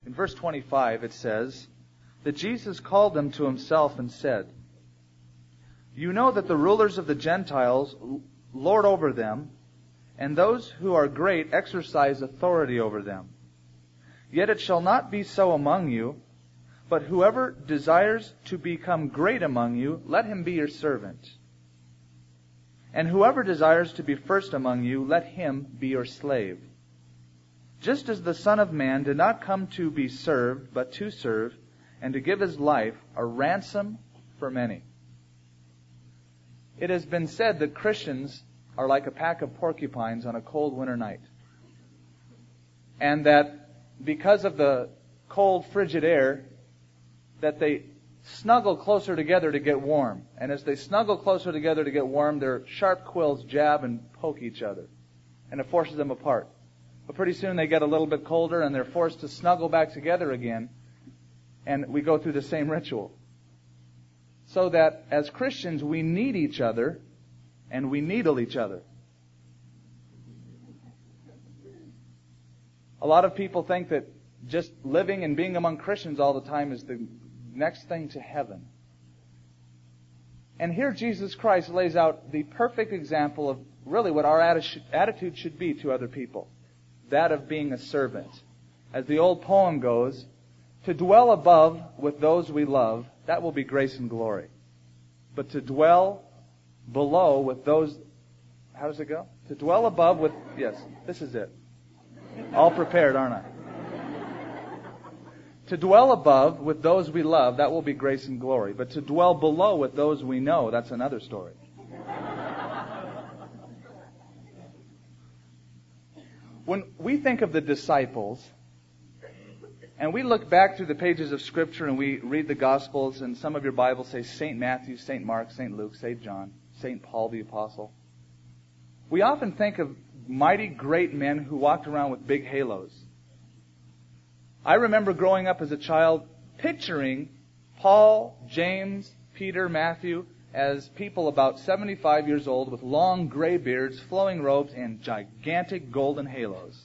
In verse 25 it says that Jesus called them to himself and said, "You know that the rulers of the Gentiles lord over them, and those who are great exercise authority over them. Yet it shall not be so among you, but whoever desires to become great among you, let him be your servant. And whoever desires to be first among you, let him be your slave. Just as the Son of Man did not come to be served, but to serve, and to give his life a ransom for many." It has been said that Christians are like a pack of porcupines on a cold winter night. And that because of the cold, frigid air, that they snuggle closer together to get warm. And as they snuggle closer together to get warm, their sharp quills jab and poke each other. And it forces them apart. But pretty soon they get a little bit colder and they're forced to snuggle back together again. And we go through the same ritual. So that as Christians, we need each other and we needle each other. A lot of people think that just living and being among Christians all the time is the next thing to heaven. And here Jesus Christ lays out the perfect example of really what our attitude should be to other people. That of being a servant. As the old poem goes, to dwell above with those we love, that will be grace and glory. But to dwell below with those... How does it go? To dwell above with... Yes, this is it. All prepared, aren't I? To dwell above with those we love, that will be grace and glory. But to dwell below with those we know, that's another story. When we think of the disciples, and we look back through the pages of Scripture and we read the Gospels, and some of your Bibles say St. Matthew, St. Mark, St. Luke, St. John, St. Paul the Apostle. We often think of mighty great men who walked around with big halos. I remember growing up as a child picturing Paul, James, Peter, Matthew as people about 75 years old with long gray beards, flowing robes, and gigantic golden halos.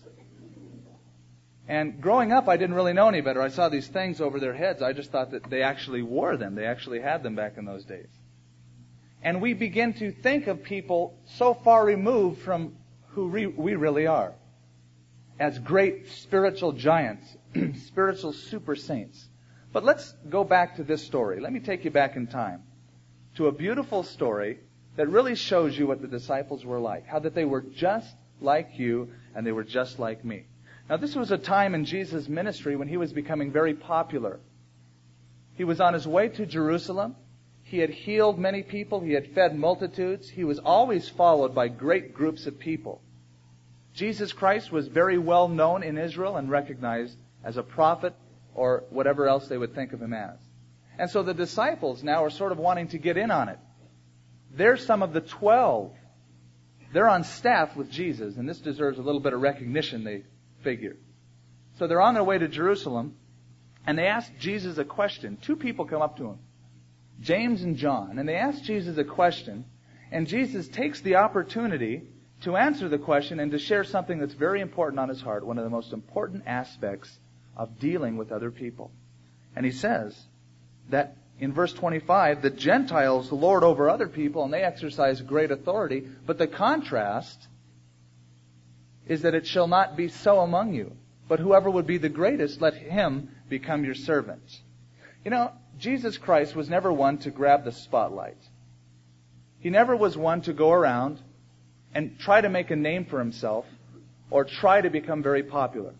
And growing up, I didn't really know any better. I saw these things over their heads. I just thought that they actually wore them. They actually had them back in those days. And we begin to think of people so far removed from who we really are as great spiritual giants, spiritual super saints. But let's go back to this story. Let me take you back in time to a beautiful story that really shows you what the disciples were like. How that they were just like you and they were just like me. Now, this was a time in Jesus' ministry when he was becoming very popular. He was on his way to Jerusalem. He had healed many people. He had fed multitudes. He was always followed by great groups of people. Jesus Christ was very well known in Israel and recognized as a prophet or whatever else they would think of him as. And so the disciples now are sort of wanting to get in on it. They're some of the 12. They're on staff with Jesus, and this deserves a little bit of recognition, they figure. So they're on their way to Jerusalem, and they ask Jesus a question. Two people come up to him, James and John, and they ask Jesus a question, and Jesus takes the opportunity to answer the question and to share something that's very important on his heart, one of the most important aspects of dealing with other people. And he says that in verse 25, the Gentiles lord over other people and they exercise great authority, but the contrast is that it shall not be so among you, but whoever would be the greatest, let him become your servant. You know, Jesus Christ was never one to grab the spotlight. He never was one to go around and try to make a name for himself or try to become very popular.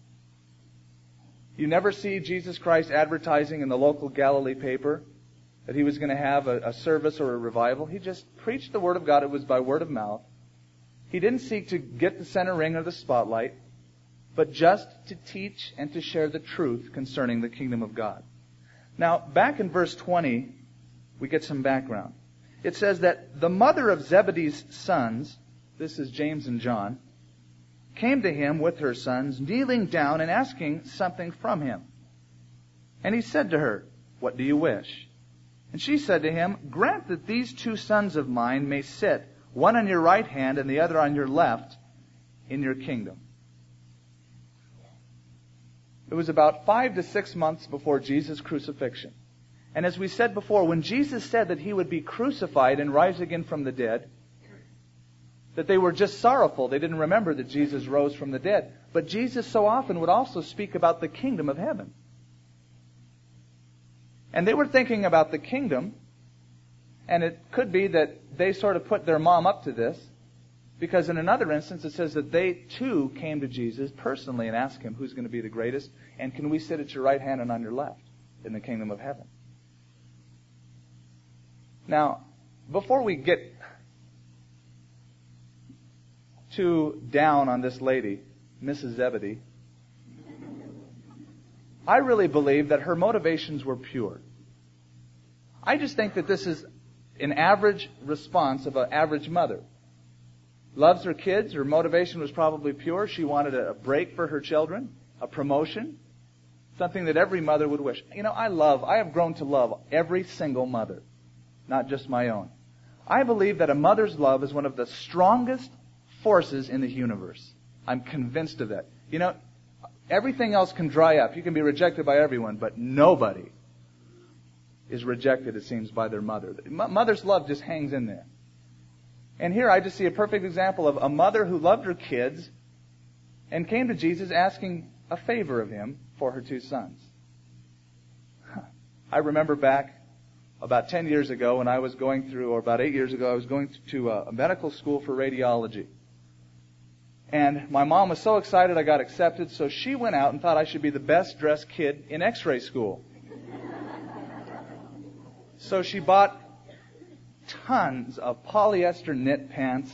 You never see Jesus Christ advertising in the local Galilee paper that he was going to have a service or a revival. He just preached the Word of God. It was by word of mouth. He didn't seek to get the center ring or the spotlight, but just to teach and to share the truth concerning the kingdom of God. Now, back in verse 20, we get some background. It says that the mother of Zebedee's sons, this is James and John, came to him with her sons, kneeling down and asking something from him. And he said to her, "What do you wish?" And she said to him, "Grant that these two sons of mine may sit, one on your right hand and the other on your left, in your kingdom." It was about 5 to 6 months before Jesus' crucifixion. And as we said before, when Jesus said that he would be crucified and rise again from the dead, that they were just sorrowful. They didn't remember that Jesus rose from the dead. But Jesus so often would also speak about the kingdom of heaven. And they were thinking about the kingdom, and it could be that they sort of put their mom up to this, because in another instance it says that they too came to Jesus personally and asked him who's going to be the greatest, and can we sit at your right hand and on your left in the kingdom of heaven. Now, before we get too down on this lady, Mrs. Zebedee, I really believe that her motivations were pure. I just think that this is an average response of an average mother. Loves her kids. Her motivation was probably pure. She wanted a break for her children, a promotion, something that every mother would wish. You know, I have grown to love every single mother, not just my own. I believe that a mother's love is one of the strongest forces in the universe. I'm convinced of that. You know, everything else can dry up. You can be rejected by everyone, but nobody is rejected, it seems, by their mother. Mother's love just hangs in there. And here I just see a perfect example of a mother who loved her kids and came to Jesus asking a favor of him for her 2 sons. I remember back about 10 years ago when I was going through, or about 8 years ago, I was going to a medical school for radiology. And my mom was so excited I got accepted, so she went out and thought I should be the best dressed kid in x-ray school. So she bought tons of polyester knit pants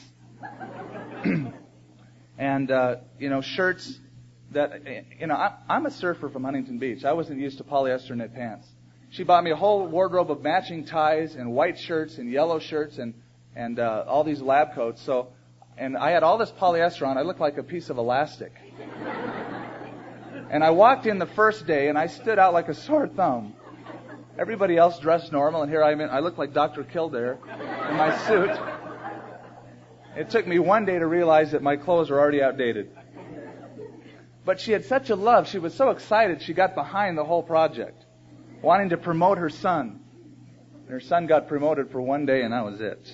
and, shirts that, I'm a surfer from Huntington Beach. I wasn't used to polyester knit pants. She bought me a whole wardrobe of matching ties and white shirts and yellow shirts and all these lab coats. And I had all this polyester on. I looked like a piece of elastic. And I walked in the first day and I stood out like a sore thumb. Everybody else dressed normal, and here I looked like Dr. Kildare in my suit. It took me one day to realize that my clothes were already outdated. But she had such a love. She was so excited she got behind the whole project, wanting to promote her son. And her son got promoted for one day, and that was it.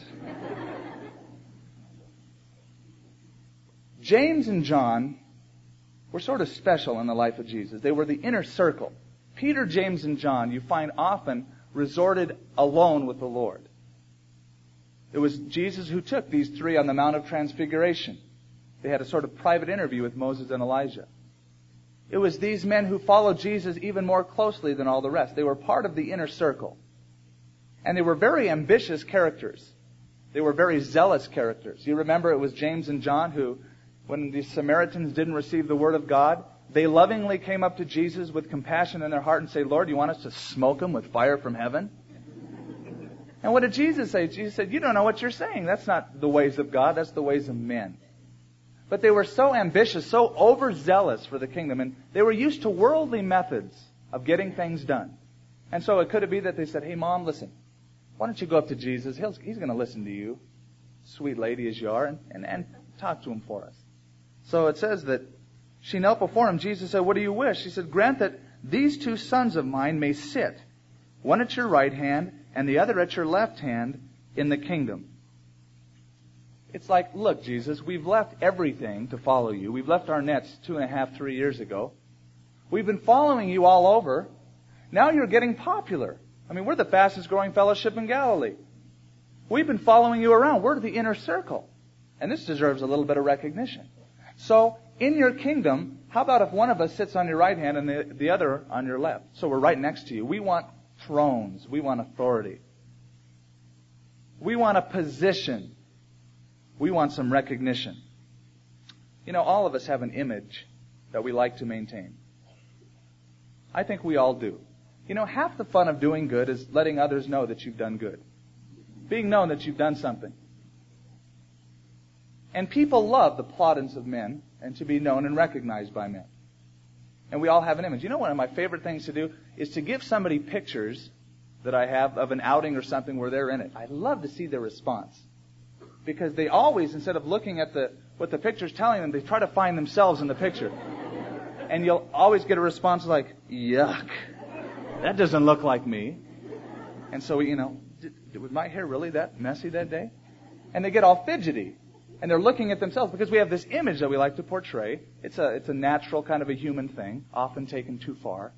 James and John were sort of special in the life of Jesus. They were the inner circle. Peter, James, and John, you find often resorted alone with the Lord. It was Jesus who took these 3 on the Mount of Transfiguration. They had a sort of private interview with Moses and Elijah. It was these men who followed Jesus even more closely than all the rest. They were part of the inner circle. And they were very ambitious characters. They were very zealous characters. You remember it was James and John who, when the Samaritans didn't receive the word of God, they lovingly came up to Jesus with compassion in their heart and say, Lord, you want us to smoke them with fire from heaven? And what did Jesus say? Jesus said, you don't know what you're saying. That's not the ways of God. That's the ways of men. But they were so ambitious, so overzealous for the kingdom, and they were used to worldly methods of getting things done. And so it could be that they said, hey, Mom, listen, why don't you go up to Jesus? He's going to listen to you, sweet lady as you are, and talk to him for us. So it says that she knelt before him. Jesus said, what do you wish? She said, grant that these 2 sons of mine may sit, one at your right hand and the other at your left hand in the kingdom. It's like, look, Jesus, we've left everything to follow you. We've left our nets 2.5, 3 years ago. We've been following you all over. Now you're getting popular. I mean, we're the fastest growing fellowship in Galilee. We've been following you around. We're the inner circle. And this deserves a little bit of recognition. So, in your kingdom, how about if one of us sits on your right hand and the other on your left? So we're right next to you. We want thrones. We want authority. We want a position. We want some recognition. You know, all of us have an image that we like to maintain. I think we all do. You know, half the fun of doing good is letting others know that you've done good. Being known that you've done something. And people love the plaudits of men and to be known and recognized by men. And we all have an image. You know, one of my favorite things to do is to give somebody pictures that I have of an outing or something where they're in it. I love to see their response. Because they always, instead of looking at what the picture's telling them, they try to find themselves in the picture. And you'll always get a response like, yuck, that doesn't look like me. And so, was my hair really that messy that day? And they get all fidgety. And they're looking at themselves because we have this image that we like to portray. It's a natural kind of a human thing, often taken too far.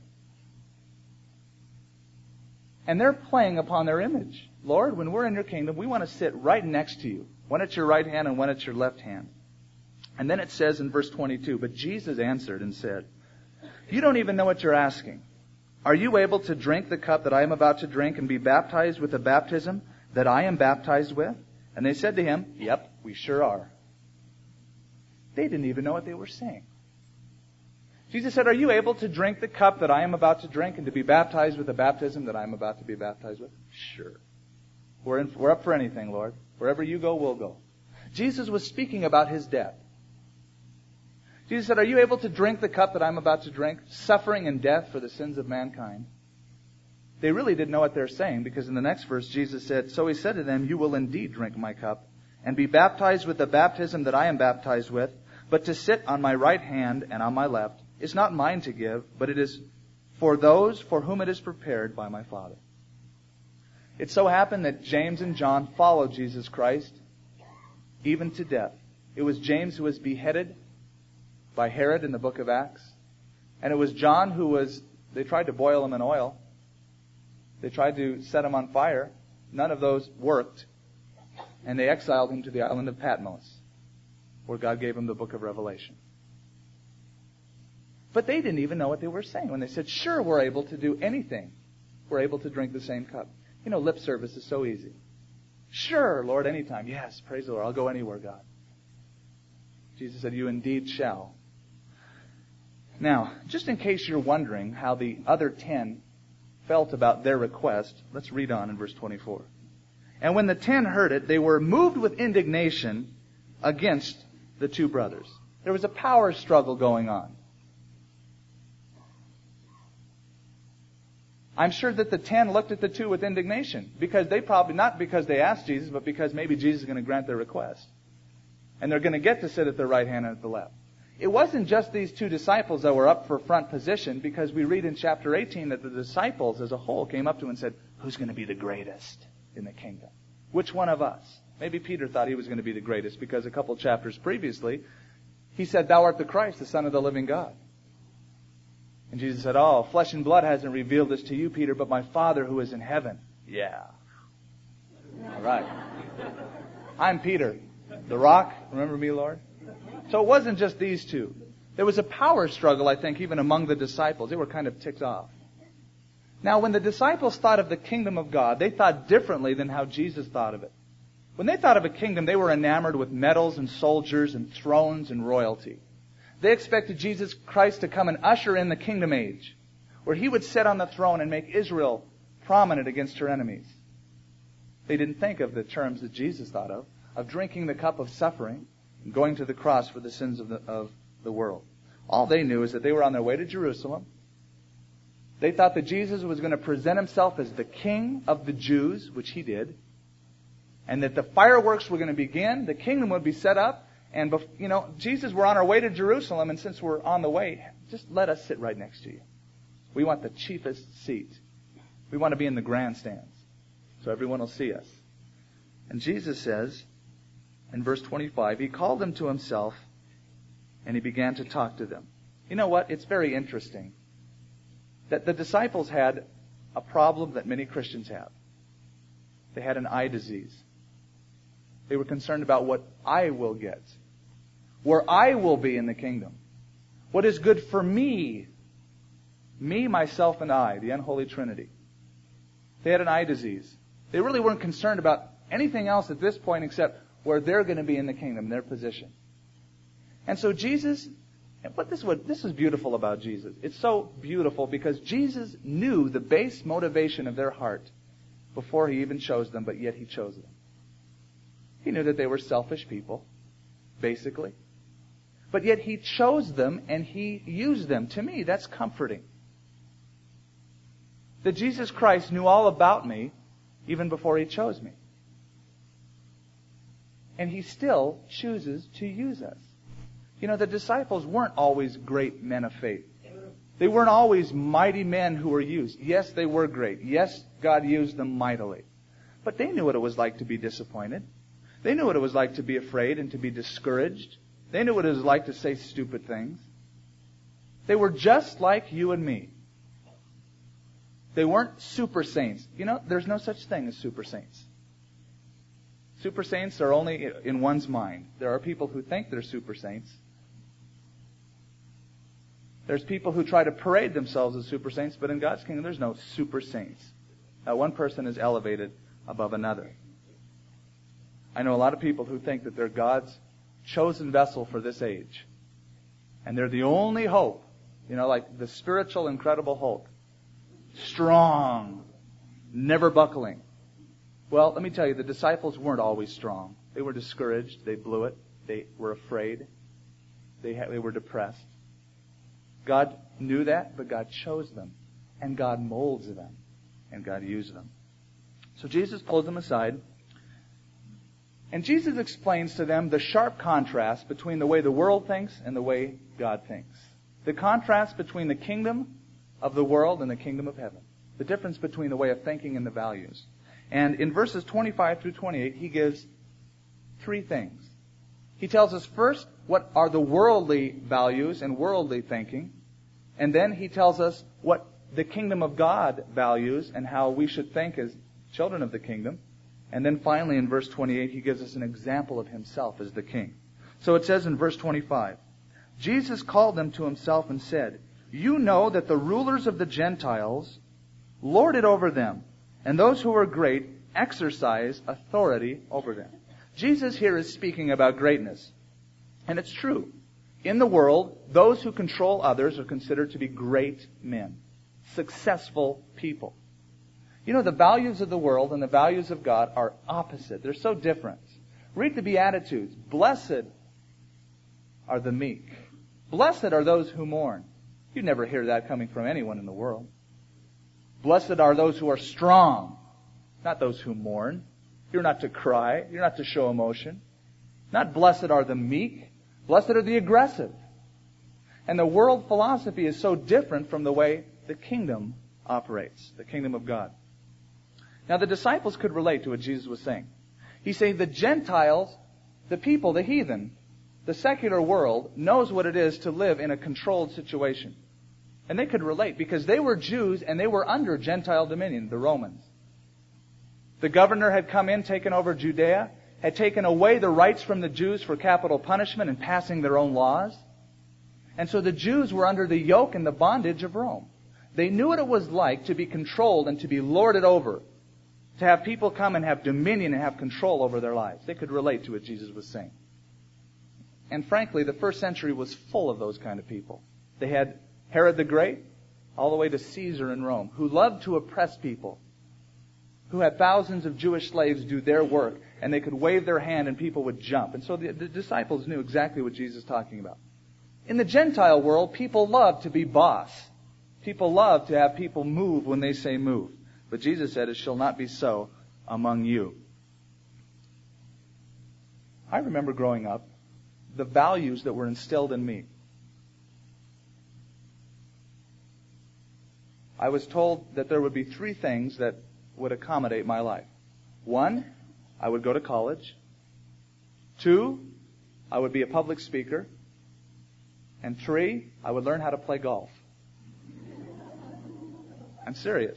And they're playing upon their image. Lord, when we're in your kingdom, we want to sit right next to you. One at your right hand and one at your left hand. And then it says in verse 22, but Jesus answered and said, you don't even know what you're asking. Are you able to drink the cup that I am about to drink and be baptized with the baptism that I am baptized with? And they said to him, yep, we sure are. They didn't even know what they were saying. Jesus said, are you able to drink the cup that I am about to drink and to be baptized with the baptism that I am about to be baptized with? Sure. We're up for anything, Lord. Wherever you go, we'll go. Jesus was speaking about his death. Jesus said, are you able to drink the cup that I'm about to drink, suffering and death for the sins of mankind? They really didn't know what they're saying, because in the next verse, Jesus said, so he said to them, you will indeed drink my cup and be baptized with the baptism that I am baptized with, but to sit on my right hand and on my left is not mine to give, but it is for those for whom it is prepared by my Father. It so happened that James and John followed Jesus Christ even to death. It was James who was beheaded by Herod in the book of Acts. And it was John they tried to boil him in oil. They tried to set him on fire. None of those worked. And they exiled him to the island of Patmos, where God gave him the book of Revelation. But they didn't even know what they were saying when they said, sure, we're able to do anything. We're able to drink the same cup. Lip service is so easy. Sure, Lord, anytime. Yes, praise the Lord. I'll go anywhere, God. Jesus said, you indeed shall. Now, just in case you're wondering how the other 10 felt about their request, let's read on in verse 24. And when the 10 heard it, they were moved with indignation against the two brothers. There was a power struggle going on. I'm sure that the 10 looked at the two with indignation, because they probably, not because they asked Jesus, but because maybe Jesus is going to grant their request. And they're going to get to sit at the right hand and at the left. It wasn't just these two disciples that were up for front position, because we read in chapter 18 that the disciples as a whole came up to him and said, who's going to be the greatest in the kingdom? Which one of us? Maybe Peter thought he was going to be the greatest, because a couple chapters previously, he said, thou art the Christ, the Son of the living God. And Jesus said, oh, flesh and blood hasn't revealed this to you, Peter, but my Father who is in heaven. Yeah. All right. I'm Peter, the rock. Remember me, Lord? So it wasn't just these two. There was a power struggle, I think, even among the disciples. They were kind of ticked off. Now, when the disciples thought of the kingdom of God, they thought differently than how Jesus thought of it. When they thought of a kingdom, they were enamored with medals and soldiers and thrones and royalty. They expected Jesus Christ to come and usher in the kingdom age, where he would sit on the throne and make Israel prominent against her enemies. They didn't think of the terms that Jesus thought of drinking the cup of suffering and going to the cross for the sins of the world. All they knew is that they were on their way to Jerusalem. They thought that Jesus was going to present himself as the king of the Jews, which he did, and that the fireworks were going to begin, the kingdom would be set up, and, Jesus, we're on our way to Jerusalem, and since we're on the way, just let us sit right next to you. We want the chiefest seat. We want to be in the grandstands, so everyone will see us. And Jesus says, in verse 25, he called them to himself, and he began to talk to them. You know what? It's very interesting that the disciples had a problem that many Christians have. They had an eye disease. They were concerned about what I will get, where I will be in the kingdom, what is good for me, myself, and I, the unholy Trinity. They had an eye disease. They really weren't concerned about anything else at this point except where they're going to be in the kingdom, their position. And so Jesus, this is beautiful about Jesus. It's so beautiful because Jesus knew the base motivation of their heart before he even chose them, but yet he chose them. He knew that they were selfish people, basically. But yet he chose them and he used them. To me, that's comforting. That Jesus Christ knew all about me even before he chose me. And he still chooses to use us. You know, the disciples weren't always great men of faith. They weren't always mighty men who were used. Yes, they were great. Yes, God used them mightily. But they knew what it was like to be disappointed. They knew what it was like to be afraid and to be discouraged. They knew what it was like to say stupid things. They were just like you and me. They weren't super saints. You know, there's no such thing as super saints. Super saints are only in one's mind. There are people who think they're super saints. There's people who try to parade themselves as super saints, but in God's kingdom there's no super saints. One person is elevated above another. I know a lot of people who think that they're God's chosen vessel for this age. And they're the only hope. You know, like the spiritual, incredible Hulk. Strong. Never buckling. Well, let me tell you, the disciples weren't always strong. They were discouraged. They blew it. They were afraid. They were depressed. God knew that, but God chose them. And God molds them. And God used them. So Jesus pulls them aside. And Jesus explains to them the sharp contrast between the way the world thinks and the way God thinks. The contrast between the kingdom of the world and the kingdom of heaven. The difference between the way of thinking and the values. And in verses 25 through 28, he gives three things. He tells us first what are the worldly values and worldly thinking. And then he tells us what the kingdom of God values and how we should think as children of the kingdom. And then finally in verse 28, he gives us an example of himself as the king. So it says in verse 25, Jesus called them to himself and said, "You know that the rulers of the Gentiles lord it over them, and those who are great exercise authority over them." Jesus here is speaking about greatness. And it's true. In the world, those who control others are considered to be great men, successful people. You know, the values of the world and the values of God are opposite. They're so different. Read the Beatitudes. Blessed are the meek. Blessed are those who mourn. You'd never hear that coming from anyone in the world. Blessed are those who are strong, not those who mourn. You're not to cry. You're not to show emotion. Not blessed are the meek. Blessed are the aggressive. And the world philosophy is so different from the way the kingdom operates, the kingdom of God. Now the disciples could relate to what Jesus was saying. He's saying the Gentiles, the people, the heathen, the secular world knows what it is to live in a controlled situation. And they could relate because they were Jews and they were under Gentile dominion, the Romans. The governor had come in, taken over Judea, had taken away the rights from the Jews for capital punishment and passing their own laws. And so the Jews were under the yoke and the bondage of Rome. They knew what it was like to be controlled and to be lorded over, to have people come and have dominion and have control over their lives. They could relate to what Jesus was saying. And frankly, the first century was full of those kind of people. They had Herod the Great, all the way to Caesar in Rome, who loved to oppress people, who had thousands of Jewish slaves do their work, and they could wave their hand and people would jump. And so the disciples knew exactly what Jesus was talking about. In the Gentile world, people love to be boss. People love to have people move when they say move. But Jesus said, "It shall not be so among you." I remember growing up, the values that were instilled in me. I was told that there would be three things that would accommodate my life. 1, I would go to college. 2, I would be a public speaker. And 3, I would learn how to play golf. I'm serious.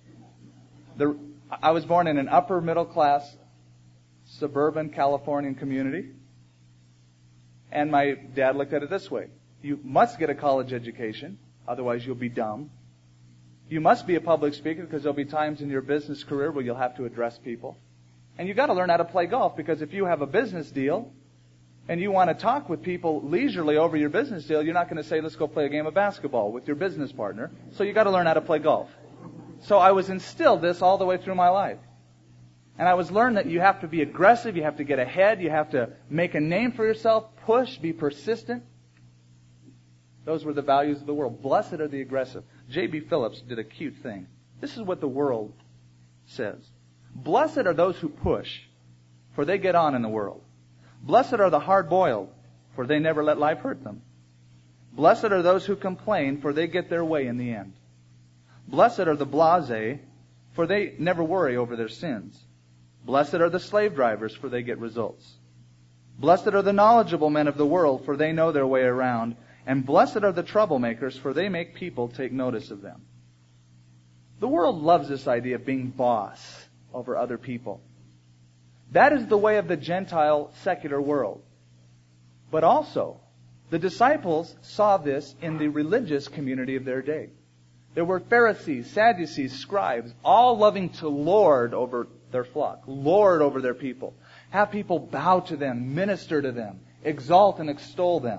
I was born in an upper middle class suburban Californian community. And my dad looked at it this way. You must get a college education, otherwise you'll be dumb. You must be a public speaker because there'll be times in your business career where you'll have to address people. And you've got to learn how to play golf because if you have a business deal and you want to talk with people leisurely over your business deal, you're not going to say, "Let's go play a game of basketball" with your business partner. So you've got to learn how to play golf. So I was instilled this all the way through my life. And I was learned that you have to be aggressive, you have to get ahead, you have to make a name for yourself, push, be persistent. Those were the values of the world. Blessed are the aggressive. J.B. Phillips did a cute thing. This is what the world says. Blessed are those who push, for they get on in the world. Blessed are the hard-boiled, for they never let life hurt them. Blessed are those who complain, for they get their way in the end. Blessed are the blasé, for they never worry over their sins. Blessed are the slave drivers, for they get results. Blessed are the knowledgeable men of the world, for they know their way around. And blessed are the troublemakers, for they make people take notice of them. The world loves this idea of being boss over other people. That is the way of the Gentile secular world. But also, the disciples saw this in the religious community of their day. There were Pharisees, Sadducees, scribes, all loving to lord over their flock, lord over their people, have people bow to them, minister to them, exalt and extol them.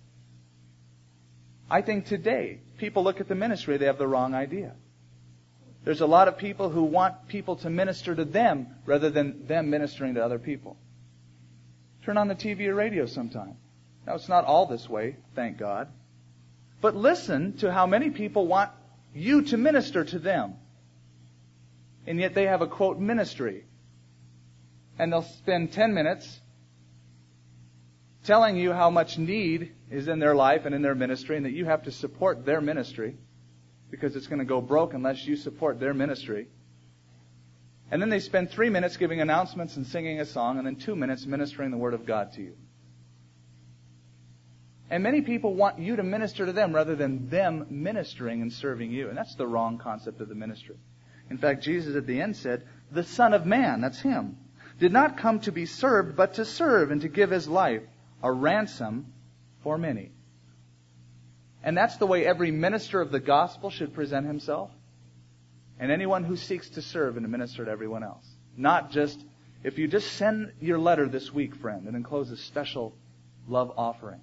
I think today, people look at the ministry, they have the wrong idea. There's a lot of people who want people to minister to them rather than them ministering to other people. Turn on the TV or radio sometime. Now, it's not all this way, thank God. But listen to how many people want you to minister to them. And yet they have a, quote, ministry. And they'll spend 10 minutes telling you how much need is in their life and in their ministry and that you have to support their ministry because it's going to go broke unless you support their ministry. And then they spend 3 minutes giving announcements and singing a song and then 2 minutes ministering the Word of God to you. And many people want you to minister to them rather than them ministering and serving you. And that's the wrong concept of the ministry. In fact, Jesus at the end said, the Son of Man, that's Him, did not come to be served, but to serve and to give His life a ransom for many. And that's the way every minister of the gospel should present himself. And anyone who seeks to serve and to minister to everyone else. Not just, if you just send your letter this week, friend, and enclose a special love offering.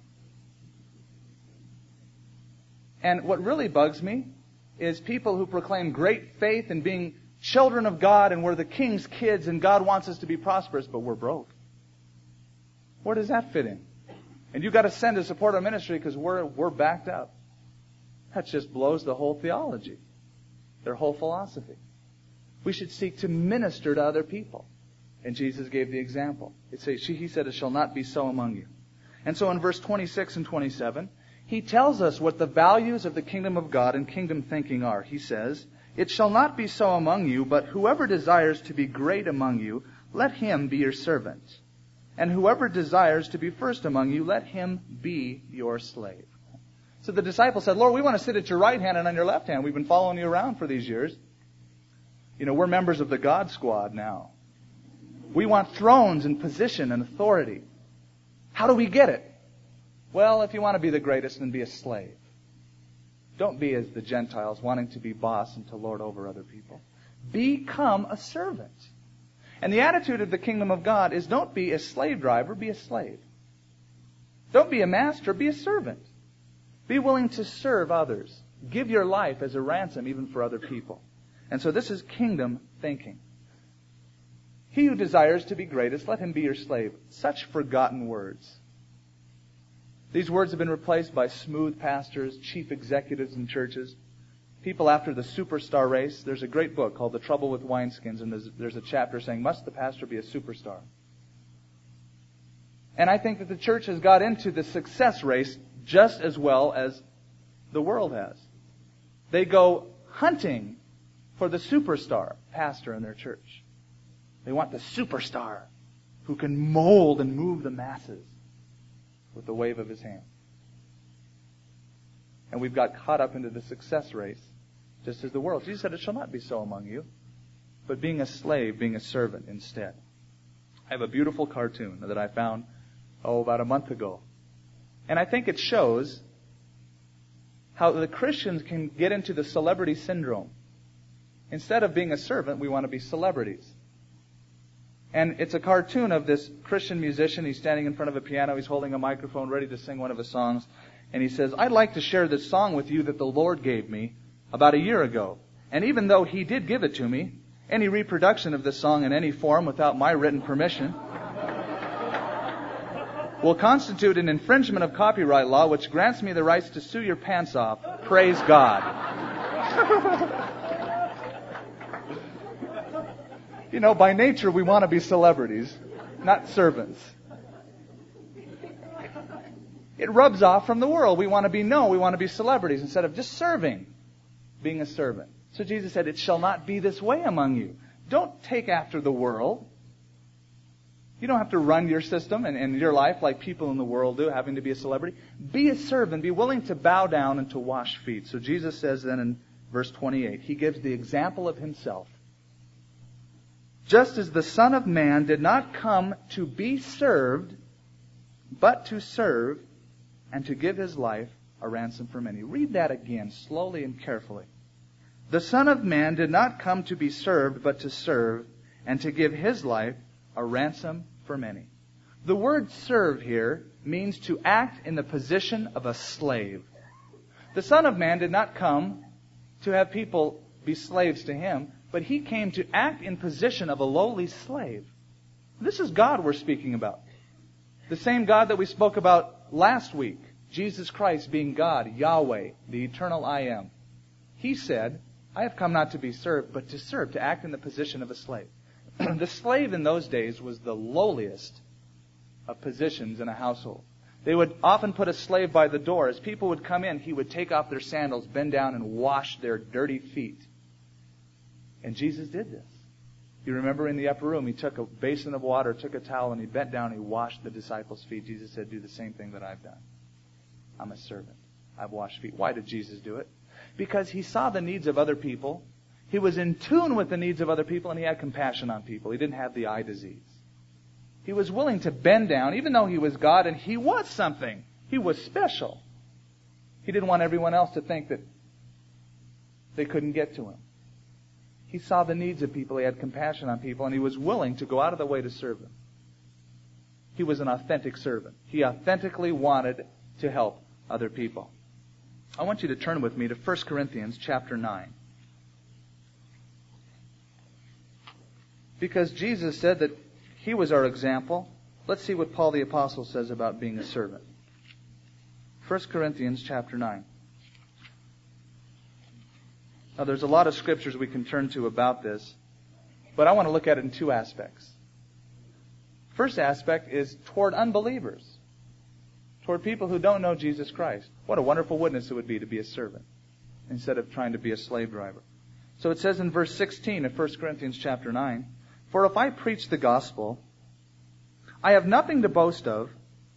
And what really bugs me is people who proclaim great faith in being children of God and we're the King's kids and God wants us to be prosperous, but we're broke. Where does that fit in? And you've got to send to support our ministry because we're backed up. That just blows the whole theology, their whole philosophy. We should seek to minister to other people. And Jesus gave the example. He said, it shall not be so among you. And so in verse 26 and 27, He tells us what the values of the kingdom of God and kingdom thinking are. He says, it shall not be so among you, but whoever desires to be great among you, let him be your servant. And whoever desires to be first among you, let him be your slave. So the disciples said, Lord, we want to sit at your right hand and on your left hand. We've been following you around for these years. You know, we're members of the God Squad now. We want thrones and position and authority. How do we get it? Well, if you want to be the greatest, then be a slave. Don't be as the Gentiles, wanting to be boss and to lord over other people. Become a servant. And the attitude of the kingdom of God is don't be a slave driver, be a slave. Don't be a master, be a servant. Be willing to serve others. Give your life as a ransom even for other people. And so this is kingdom thinking. He who desires to be greatest, let him be your slave. Such forgotten words. These words have been replaced by smooth pastors, chief executives in churches, people after the superstar race. There's a great book called The Trouble with Wineskins, and there's a chapter saying, must the pastor be a superstar? And I think that the church has got into the success race just as well as the world has. They go hunting for the superstar pastor in their church. They want the superstar who can mold and move the masses with the wave of his hand. And we've got caught up into the success race, just as the world. Jesus said, it shall not be so among you, but being a slave, being a servant instead. I have a beautiful cartoon that I found, about a month ago. And I think it shows how the Christians can get into the celebrity syndrome. Instead of being a servant, we want to be celebrities. And it's a cartoon of this Christian musician. He's standing in front of a piano. He's holding a microphone, ready to sing one of his songs. And he says, I'd like to share this song with you that the Lord gave me about a year ago. And even though He did give it to me, any reproduction of this song in any form without my written permission will constitute an infringement of copyright law, which grants me the rights to sue your pants off. Praise God. You know, by nature, we want to be celebrities, not servants. It rubs off from the world. We want to be known. We want to be celebrities instead of just serving, being a servant. So Jesus said, it shall not be this way among you. Don't take after the world. You don't have to run your system and your life like people in the world do, having to be a celebrity. Be a servant. Be willing to bow down and to wash feet. So Jesus says then in verse 28, He gives the example of Himself. Just as the Son of Man did not come to be served, but to serve and to give His life a ransom for many. Read that again, slowly and carefully. The Son of Man did not come to be served, but to serve and to give His life a ransom for many. The word serve here means to act in the position of a slave. The Son of Man did not come to have people be slaves to Him, but He came to act in position of a lowly slave. This is God we're speaking about. The same God that we spoke about last week, Jesus Christ being God, Yahweh, the eternal I Am. He said, I have come not to be served, but to serve, to act in the position of a slave. The slave in those days was the lowliest of positions in a household. They would often put a slave by the door. As people would come in, he would take off their sandals, bend down, and wash their dirty feet. And Jesus did this. You remember in the upper room, He took a basin of water, took a towel, and He bent down and He washed the disciples' feet. Jesus said, do the same thing that I've done. I'm a servant. I've washed feet. Why did Jesus do it? Because He saw the needs of other people. He was in tune with the needs of other people, and He had compassion on people. He didn't have the eye disease. He was willing to bend down, even though He was God and He was something. He was special. He didn't want everyone else to think that they couldn't get to Him. He saw the needs of people. He had compassion on people, and He was willing to go out of the way to serve them. He was an authentic servant. He authentically wanted to help other people. I want you to turn with me to 1 Corinthians chapter 9. Because Jesus said that He was our example. Let's see what Paul the Apostle says about being a servant. 1 Corinthians chapter 9. Now there's a lot of scriptures we can turn to about this, but I want to look at it in two aspects. First aspect is toward unbelievers, toward people who don't know Jesus Christ. What a wonderful witness it would be to be a servant instead of trying to be a slave driver. So it says in verse 16 of 1 Corinthians chapter 9, For if I preach the gospel, I have nothing to boast of,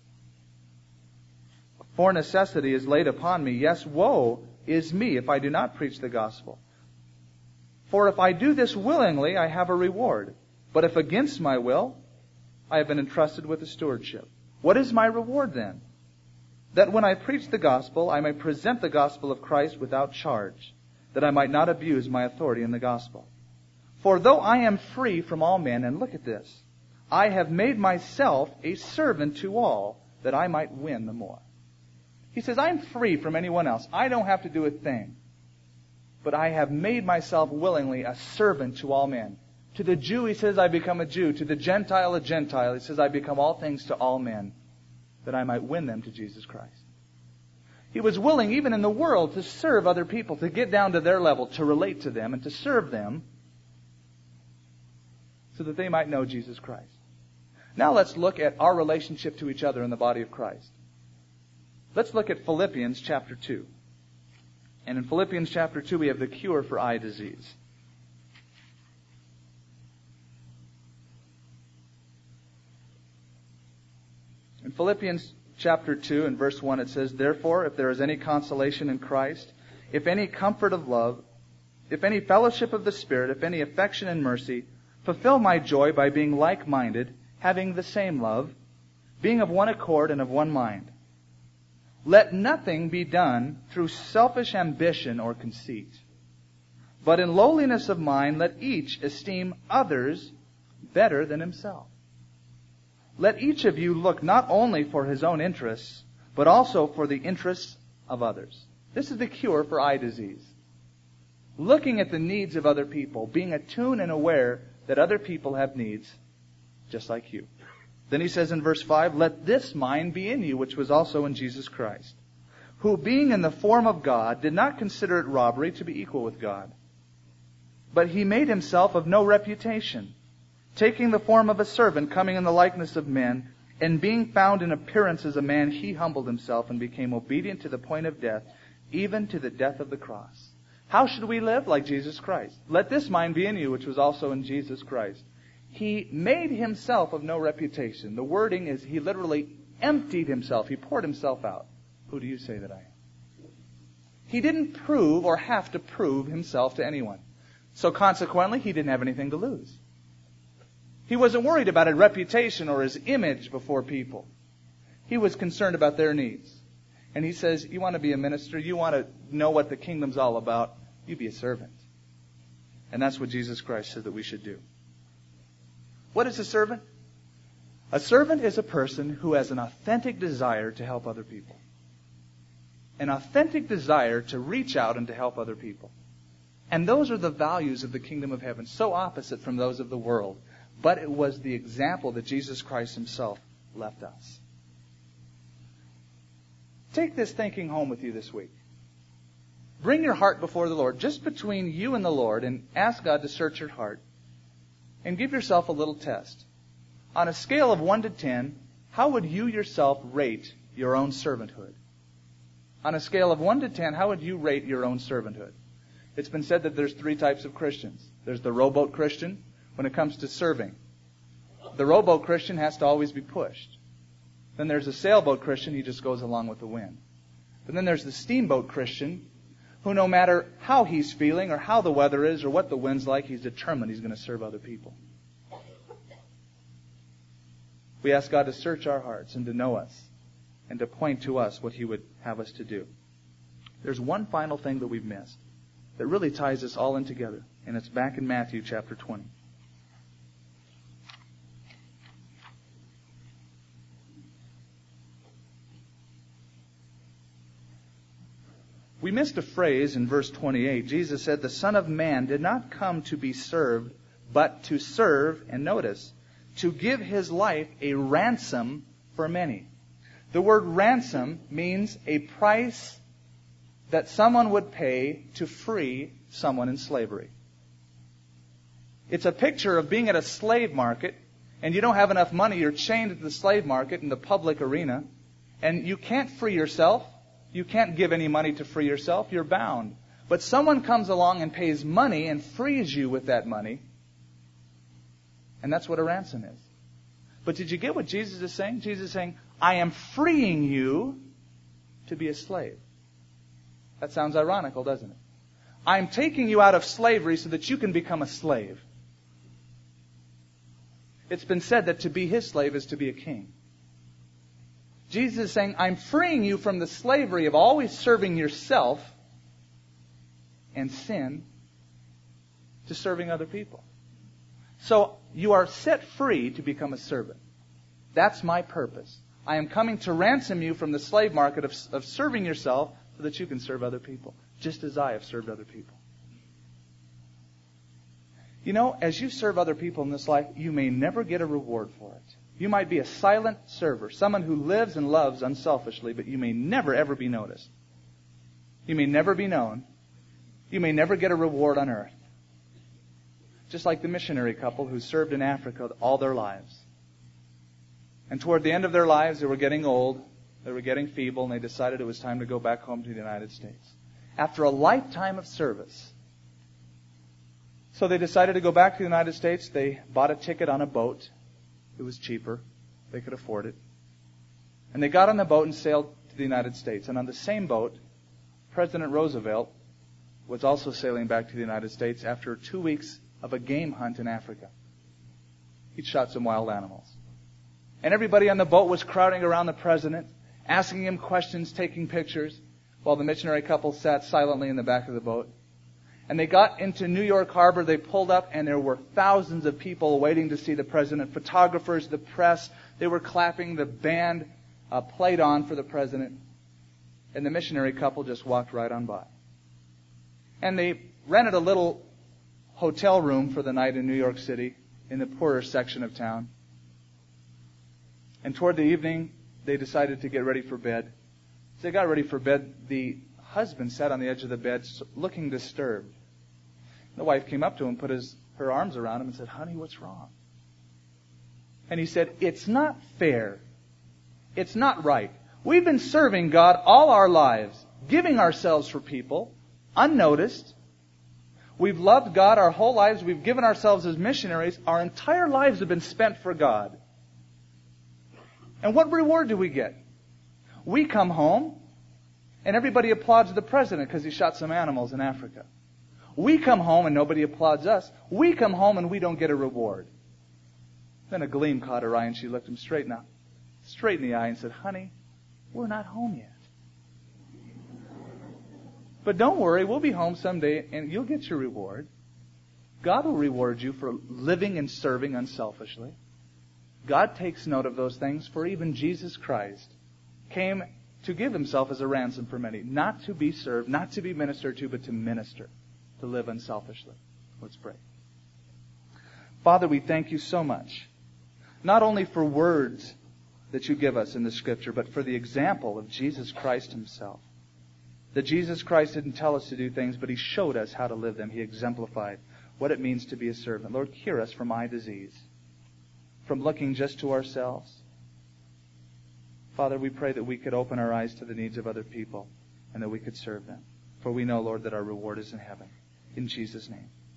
for necessity is laid upon me. Yes, woe is me if I do not preach the gospel. For if I do this willingly, I have a reward. But if against my will, I have been entrusted with a stewardship. What is my reward then? That when I preach the gospel, I may present the gospel of Christ without charge, that I might not abuse my authority in the gospel. For though I am free from all men, and look at this, I have made myself a servant to all, that I might win the more. He says, I'm free from anyone else. I don't have to do a thing. But I have made myself willingly a servant to all men. To the Jew, He says, I become a Jew. To the Gentile, a Gentile. He says, I become all things to all men, that I might win them to Jesus Christ. He was willing, even in the world, to serve other people, to get down to their level, to relate to them, and to serve them, so that they might know Jesus Christ. Now let's look at our relationship to each other in the body of Christ. Let's look at Philippians chapter 2. And in Philippians chapter 2, we have the cure for eye disease. In Philippians chapter 2 and verse 1, it says, Therefore, if there is any consolation in Christ, if any comfort of love, if any fellowship of the Spirit, if any affection and mercy, fulfill my joy by being like-minded, having the same love, being of one accord and of one mind. Let nothing be done through selfish ambition or conceit, but in lowliness of mind let each esteem others better than himself. Let each of you look not only for his own interests, but also for the interests of others. This is the cure for eye disease. Looking at the needs of other people, being attuned and aware that other people have needs just like you. Then he says in verse 5, Let this mind be in you, which was also in Jesus Christ, who being in the form of God, did not consider it robbery to be equal with God. But He made Himself of no reputation, taking the form of a servant, coming in the likeness of men, And being found in appearance as a man, he humbled himself and became obedient to the point of death, even to the death of the cross. How should we live? Like Jesus Christ. Let this mind be in you, which was also in Jesus Christ. He made himself of no reputation. The wording is he literally emptied himself. He poured himself out. Who do you say that I am? He didn't prove or have to prove himself to anyone. So consequently, he didn't have anything to lose. He wasn't worried about his reputation or his image before people. He was concerned about their needs. And he says, you want to be a minister, you want to know what the kingdom's all about, you be a servant. And that's what Jesus Christ said that we should do. What is a servant? A servant is a person who has an authentic desire to help other people. An authentic desire to reach out and to help other people. And those are the values of the kingdom of heaven, so opposite from those of the world. But it was the example that Jesus Christ himself left us. Take this thinking home with you this week. Bring your heart before the Lord, just between you and the Lord, and ask God to search your heart. And give yourself a little test. On a scale of 1 to 10, how would you yourself rate your own servanthood? On a scale of 1 to 10, how would you rate your own servanthood? It's been said that there's 3 types of Christians. There's the rowboat Christian. When it comes to serving, the rowboat Christian has to always be pushed. Then there's a sailboat Christian, he just goes along with the wind. But then there's the steamboat Christian, who no matter how he's feeling or how the weather is or what the wind's like, he's determined he's going to serve other people. We ask God to search our hearts and to know us and to point to us what he would have us to do. There's one final thing that we've missed that really ties this all in together, and it's back in Matthew chapter 20. We missed a phrase in verse 28. Jesus said, the Son of Man did not come to be served, but to serve, and notice, to give his life a ransom for many. The word ransom means a price that someone would pay to free someone in slavery. It's a picture of being at a slave market, and you don't have enough money. You're chained at the slave market in the public arena, and you can't free yourself. You can't give any money to free yourself. You're bound. But someone comes along and pays money and frees you with that money. And that's what a ransom is. But did you get what Jesus is saying? Jesus is saying, I am freeing you to be a slave. That sounds ironical, doesn't it? I'm taking you out of slavery so that you can become a slave. It's been said that to be his slave is to be a king. Jesus is saying, I'm freeing you from the slavery of always serving yourself and sin to serving other people. So you are set free to become a servant. That's my purpose. I am coming to ransom you from the slave market of serving yourself so that you can serve other people, just as I have served other people. You know, as you serve other people in this life, you may never get a reward for it. You might be a silent server, someone who lives and loves unselfishly, but you may never, ever be noticed. You may never be known. You may never get a reward on earth. Just like the missionary couple who served in Africa all their lives. And toward the end of their lives, they were getting old, they were getting feeble, and they decided it was time to go back home to the United States. After a lifetime of service. So they decided to go back to the United States. They bought a ticket on a boat. It was cheaper. They could afford it. And they got on the boat and sailed to the United States. And on the same boat, President Roosevelt was also sailing back to the United States after 2 weeks of a game hunt in Africa. He'd shot some wild animals. And everybody on the boat was crowding around the president, asking him questions, taking pictures, while the missionary couple sat silently in the back of the boat. And they got into New York Harbor, they pulled up, and there were thousands of people waiting to see the president, photographers, the press. They were clapping, the band played on for the president. And the missionary couple just walked right on by. And they rented a little hotel room for the night in New York City, in the poorer section of town. And toward the evening, they decided to get ready for bed. As they got ready for bed, the husband sat on the edge of the bed looking disturbed. The wife came up to him, put her arms around him and said, "Honey, what's wrong?" And he said, "It's not fair It's not right. We've been serving God all our lives, giving ourselves for people, unnoticed. We've loved God our whole lives. We've given ourselves as missionaries. Our entire lives have been spent for God. And what reward do we get? We come home, and everybody applauds the president because he shot some animals in Africa. We come home, and nobody applauds us. We come home, and we don't get a reward. Then a gleam caught her eye, and she looked him straight in the eye and said, "Honey, we're not home yet. But don't worry, we'll be home someday and you'll get your reward. God will reward you for living and serving unselfishly." God takes note of those things, for even Jesus Christ came to give Himself as a ransom for many. Not to be served, not to be ministered to, but to minister, to live unselfishly. Let's pray. Father, we thank You so much, not only for words that You give us in the Scripture, but for the example of Jesus Christ Himself. That Jesus Christ didn't tell us to do things, but He showed us how to live them. He exemplified what it means to be a servant. Lord, cure us from eye disease, from looking just to ourselves. Father, we pray that we could open our eyes to the needs of other people and that we could serve them. For we know, Lord, that our reward is in heaven. In Jesus' name.